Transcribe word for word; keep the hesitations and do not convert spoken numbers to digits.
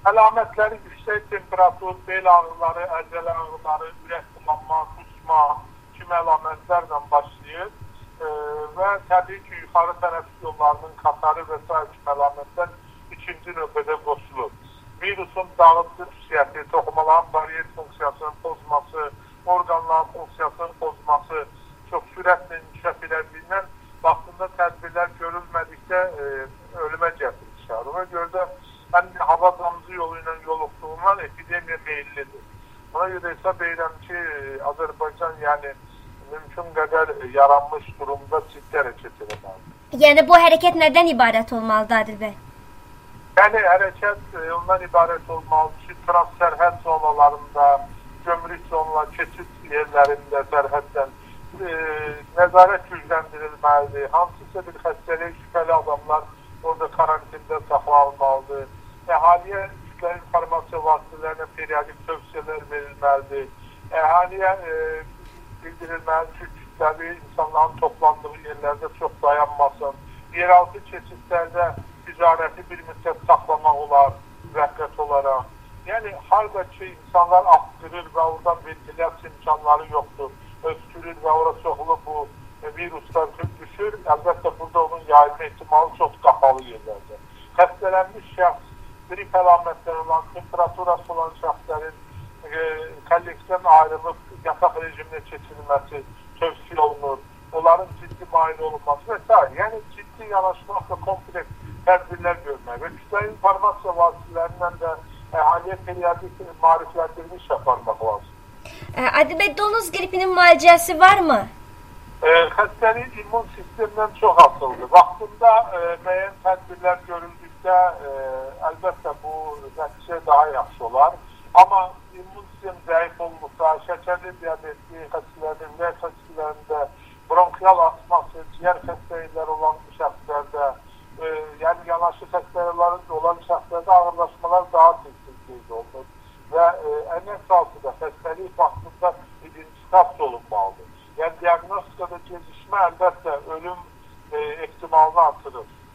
əlamətləri yüksək temperatur, bel ağrıları, əzələ ağrıları, ürək bulanma, kusma kimi əlamətlərlə başlayır e, və təbii ki, yuxarı tənəffüs yollarının qatarı və s. kimi əlamətlər ikinci növbədə qoşulur. Virusun dağıtıcı xüsusiyyəti, toxumaların bariyet funksiyasının pozması, orqanların funksiyasının pozması çox sürətlə inkişaf edildiyindən vaxtında tədbirlər görülmədikdə e, ölümə gətirir çıxarır. Ona görə də həm hava damcı yolu ilə yoluxduğundan epidemiya meyillidir. Ona görə hesab edirəm ki, Azərbaycan yəni mümkün qədər yaranmış durumda ciddi hərəkət edilməlidir. Yəni bu hərəkət nədən ibarət olmalıdır Adil bəy? Yəni hərəkət ondan ibarət olmalıdır ki, transsərhəd zonalarında, gömrük zonalar, keçid yerlərində sərhəddən e, nəzarət gücləndirilməlidir. Hansısa bir xəstəlik şübhəli adamlar orada karantində saxlanılmalıdır. Əhaliyə kütləvi informasiya vasitələrinə periodik tövsiyələr verilməlidir. Əhaliyə e, bildirilməlidir ki, kütləvi insanların toplandığı yerlərdə çox dayanmasın. Yeraltı keçidlərdə ticarəti bir müddət saxlamaq olar, müvəqqət olaraq. Yəni, harada ki, insanlar aktırır və oradan ventilasiya imkanları yoxdur, öskürür və ora çoxlu bu e, viruslar düşür, əlbəttə burada onun yayılma ehtimalı çox qapalı yerlərdir. Xəstələnmiş şəxs, grip əlamətləri olan, temperaturası olan şəxslərin e, kollektivdən ayrılıb yataq rejiminə keçirilməsi tövsiyə olunur, onların ciddi müayinə olunması və s. Yəni, ciddi yanaşmaq və kompleks tədbirlər görmək və kütləvi informasiya vasitələrindən də əhaliyə periodik maarifləndirilmiş aparmaq lazım. Adil bəy, donuz qripinin müalicəsi varmı? E, xəstəlik immun sistemindən çox asılıdır. Vaxtında e, müəyyən tədbirlər görüldükdə e, əlbəttə bu nəticə daha yaxşı olar. Amma immun sistem zəif olduqda, şəkərli diabetli xəstələrin, ürək xəstələrində, bronkial asması, ciyər xəstəlikləri olan şəxslərdə, e, yəni yanaşı xəstəlikləri olan şəxslərdə ağırlaşmalar daha tez qeyd olunur. Və e, ən əsası da xəstəlik vaxtında identifikasiya olunmalıdır. Yəni diaqnostikada gecikmə əlbəttə ölüm e, ehtimalını artırır.